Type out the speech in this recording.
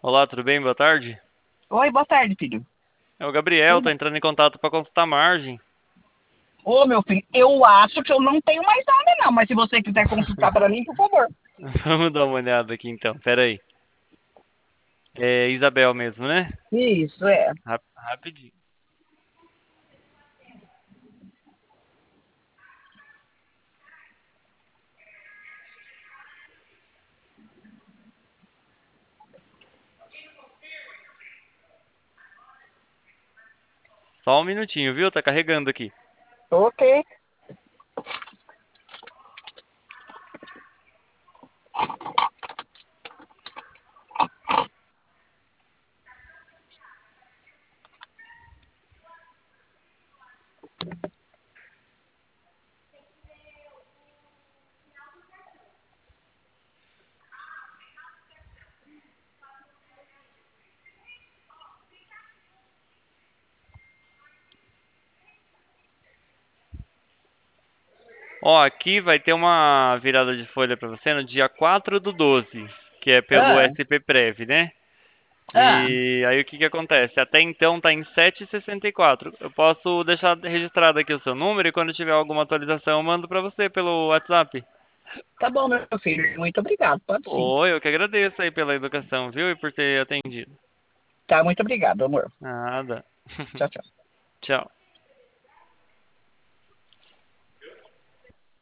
Olá, tudo bem? Boa tarde. Oi, boa tarde, filho. É o Gabriel, tá Tudo? entrando em contato para consultar a margem. Ô, meu filho, eu acho que eu não tenho mais nada, não, mas se você quiser consultar para mim, por favor. Vamos dar uma olhada aqui então, pera aí. É Isabel mesmo, né? Isso, é. Rapidinho. Só um minutinho, viu? Tá carregando aqui. Ok. Ó, aqui vai ter uma virada de folha para você no dia 4/12, que é pelo Ah, SP Prev, né? ah, E aí o que que acontece? Até então tá em 7,64. Eu posso deixar registrado aqui o seu número e quando tiver alguma atualização eu mando para você pelo WhatsApp. tá bom, meu filho. Muito obrigado. Pode sim. Oi, eu que agradeço aí pela educação, viu? E por ter atendido. Tá, muito obrigado, amor. Nada. Tchau, tchau. Tchau.